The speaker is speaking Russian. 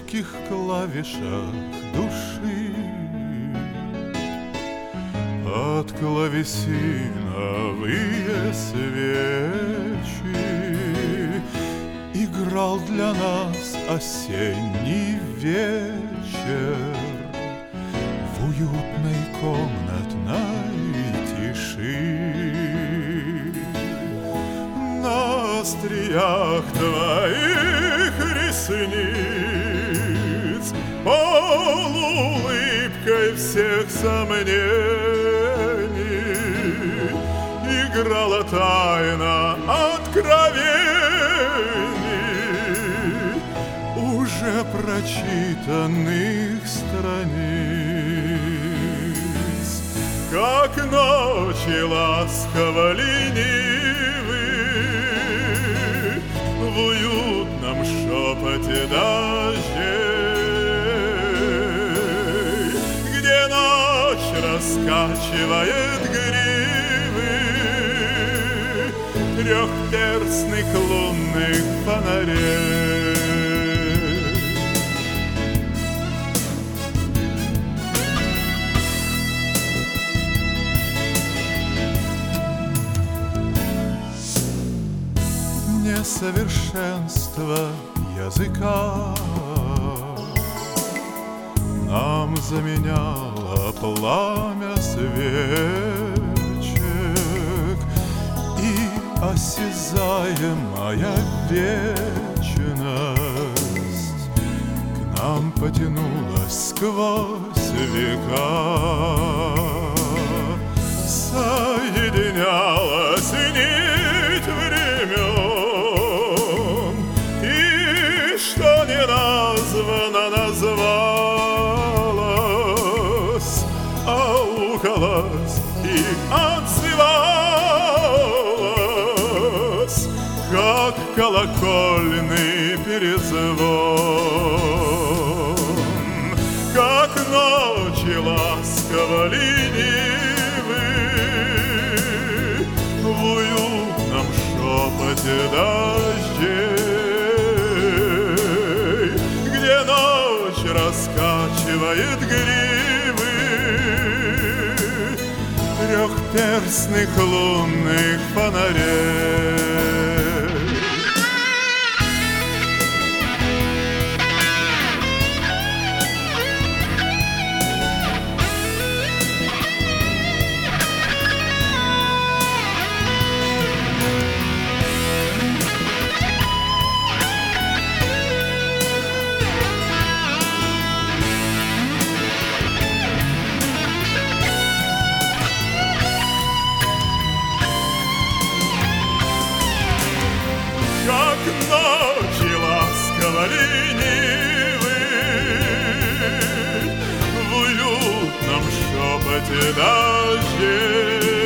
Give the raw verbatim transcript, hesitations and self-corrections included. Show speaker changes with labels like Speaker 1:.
Speaker 1: узких клавишах души. От клавесиновые свечи играл для нас осенний вечер в уютной комнатной тиши. На остриях твоих ресниц полуулыбкой всех сомнений играла тайна откровений уже прочитанных страниц, как ночи ласково ленивы в уютном шепоте дождей, где ночь раскачивает гривы трехперстных лунных фонарей. Несовершенство языка нам заменяло пламя свечек, и осязаемая вечность к нам потянулась сквозь века, соединялась нить времен, что не названо назвалось, аукалось и отзывалось, как колокольный перезвон, как ночи ласково ленивы в уютном шепоте дождей, раскачивает гривы трехперстных лунных фонарей. Ночи ласково ленивы в уютном шепоте дождей,